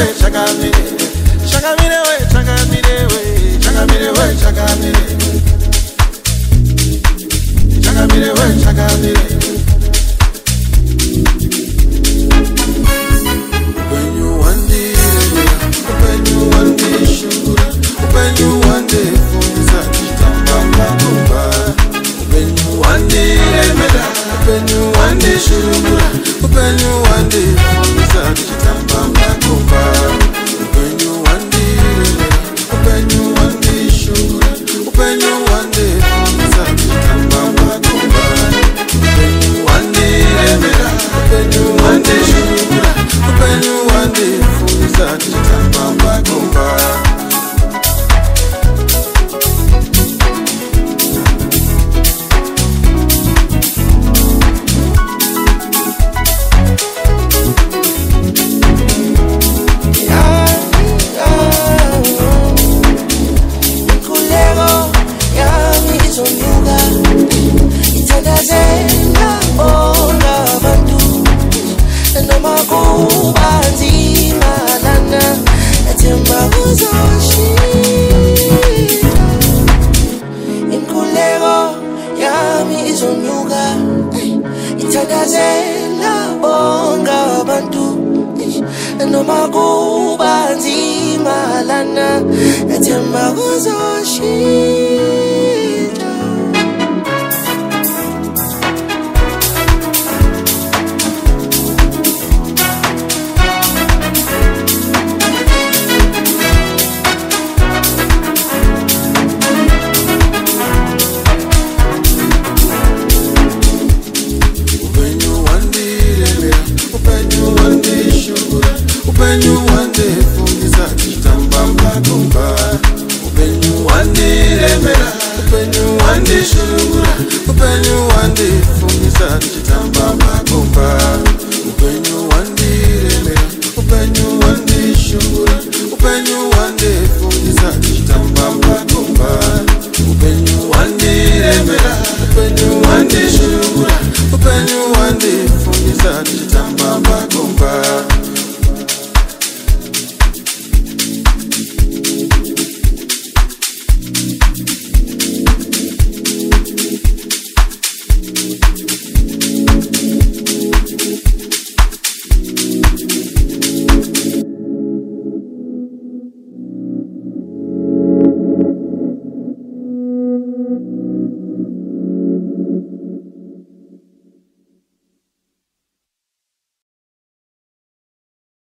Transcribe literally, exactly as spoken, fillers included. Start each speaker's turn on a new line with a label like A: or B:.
A: chakamire, chakamire we, chakamire we, chakamire we, chakamire, chakamire we, chakamire. When you want it, when you want it, sugar, when you want it, funza, chitamba kumba. When you want it, meda, when you want it, sugar, when you want it, funza, chitamba kumba. When you want it, when you want it, sugar, when you want it, funza, chitamba kumba. When you want it, meda, when you want it, sugar, when you want it, funza, chitamba kumba.
B: Noma kuba nzima lana ethemba kuzoshintsha.
A: When you want it, fungiza chitamba kumba. When you want it, emera. When you want it, shurura. When you want it, fungiza chitamba.